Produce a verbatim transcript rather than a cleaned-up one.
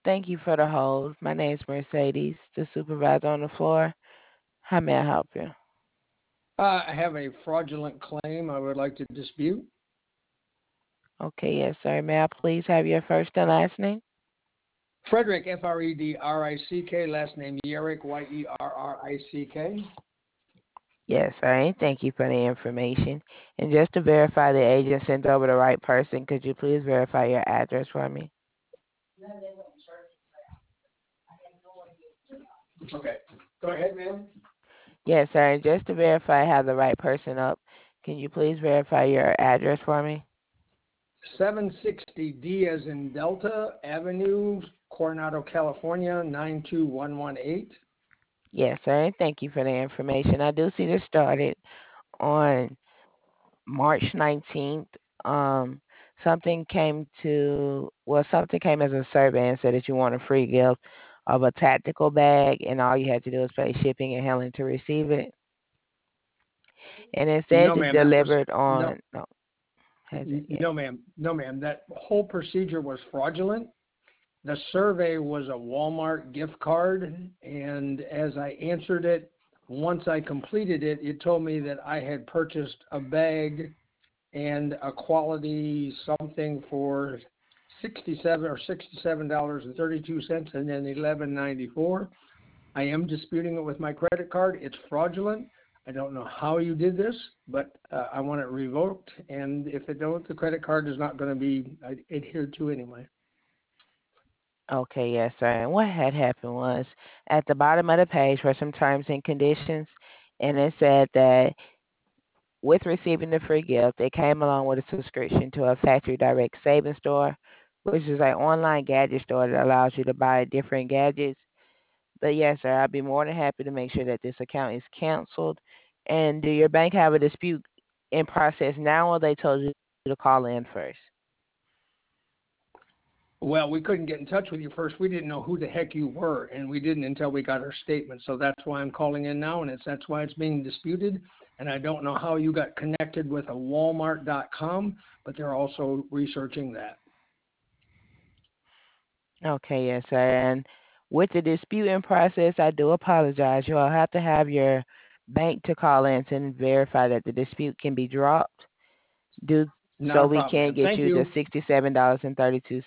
Thank you for the hold. My name is Mercedes, the supervisor on the floor. How may I help you? Uh, I have a fraudulent claim I would like to dispute. Okay, yes, sir. May I please have your first and last name? Frederick, F R E D R I C K, last name Yerrick, Y E R R I C K. Yes, sir. And thank you for the information. And just to verify the agent sent over the right person, could you please verify your address for me? Okay, go ahead, ma'am. Yes, sir. And just to verify I have the right person up, can you please verify your address for me? seven sixty D as in Delta Avenue, Coronado, California, nine two one one eight. Yes, sir. And thank you for the information. I do see this started on March nineteenth. Um, something came to, well, something came as a survey and said that you want a free gift of a tactical bag, and all you had to do was pay shipping and handling to receive it. And it said No, it's ma'am, that was, delivered no, on, no, hasn't yet. no, ma'am, no, ma'am. That whole procedure was fraudulent. The survey was a Walmart gift card, and as I answered it, once I completed it, it told me that I had purchased a bag and a quality something for sixty-seven or sixty-seven dollars and thirty-two cents, and then eleven ninety-four. I am disputing it with my credit card. It's fraudulent. I don't know how you did this, but uh, I want it revoked. And if it don't, the credit card is not going to be uh, adhered to anyway. Okay, yes, sir. And what had happened was at the bottom of the page were some terms and conditions, and it said that with receiving the free gift, it came along with a subscription to a Factory Direct savings store, which is an online gadget store that allows you to buy different gadgets. But yes, sir, I'd be more than happy to make sure that this account is canceled. And do your bank have a dispute in process now, or they told you to call in first? Well, we couldn't get in touch with you first. We didn't know who the heck you were, and we didn't until we got our statement. So that's why I'm calling in now, and it's that's why it's being disputed. And I don't know how you got connected with a Walmart dot com, but they're also researching that. Okay, yes, sir. And with the dispute in process, I do apologize. You'll have to have your bank to call in and verify that the dispute can be dropped, do Not so a we problem, can man. get Thank you the you. sixty-seven dollars and thirty-two